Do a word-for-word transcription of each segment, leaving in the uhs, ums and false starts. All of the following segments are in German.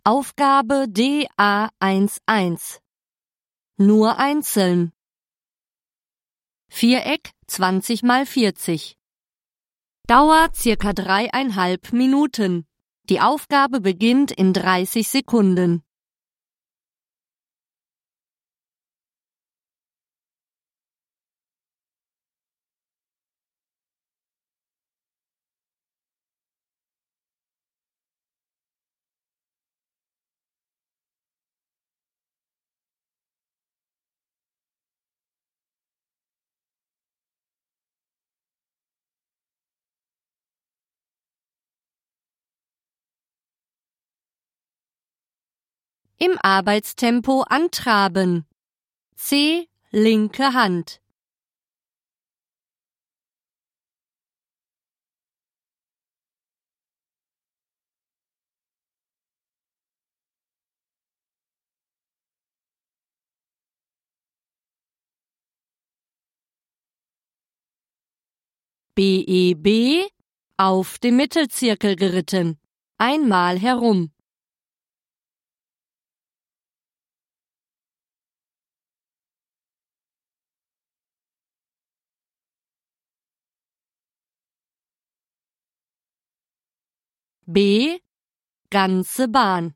Aufgabe D A eins eins. Nur einzeln. Viereck zwanzig mal vierzig. Dauer circa dreieinhalb Minuten. Die Aufgabe beginnt in dreißig Sekunden. Im Arbeitstempo antraben. C. Linke Hand. B E B. Auf dem Mittelzirkel geritten. Einmal herum. B. Ganze Bahn.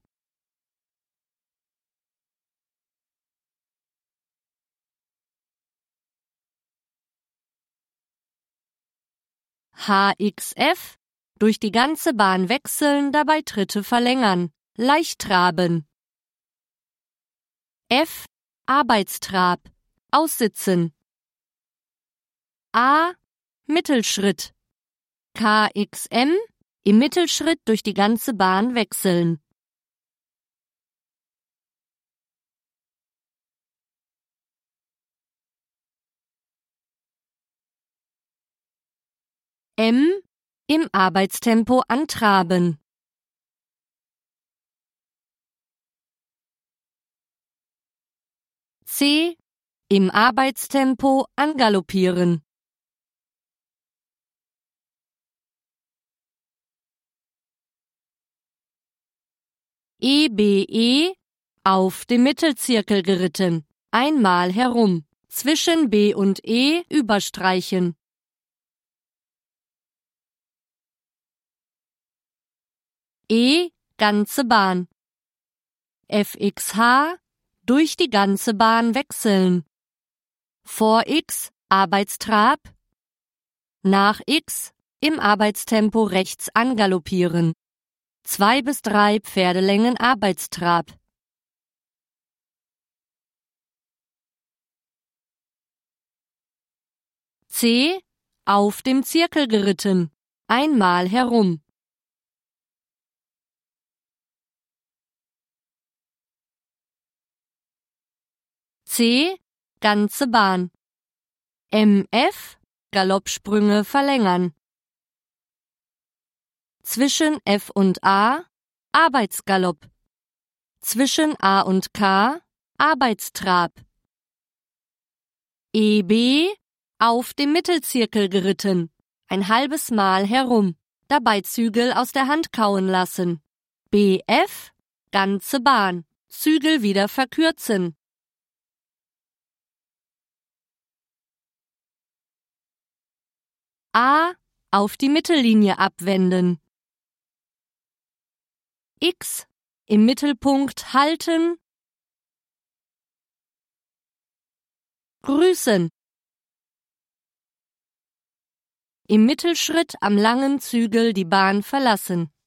H X F. Durch die ganze Bahn wechseln, dabei Tritte verlängern. Leicht traben. F. Arbeitstrab. Aussitzen. A. Mittelschritt. K X M. Im Mittelschritt durch die ganze Bahn wechseln. M. Im Arbeitstempo antraben. C. Im Arbeitstempo angaloppieren. E B E. Auf dem Mittelzirkel geritten. Einmal herum. Zwischen B und E überstreichen. E. Ganze Bahn. F X H. Durch die ganze Bahn wechseln. Vor X. Arbeitstrab. Nach X. Im Arbeitstempo rechts angaloppieren. Zwei bis drei Pferdelängen Arbeitstrab. C. Auf dem Zirkel geritten. Einmal herum. C. Ganze Bahn. M F. Galoppsprünge verlängern. Zwischen F und A. Arbeitsgalopp. Zwischen A und K. Arbeitstrab. E B. Auf dem Mittelzirkel geritten. Ein halbes Mal herum. Dabei Zügel aus der Hand kauen lassen. B F. Ganze Bahn. Zügel wieder verkürzen. A. Auf die Mittellinie abwenden. X. Im Mittelpunkt halten. Grüßen. Im Mittelschritt am langen Zügel die Bahn verlassen.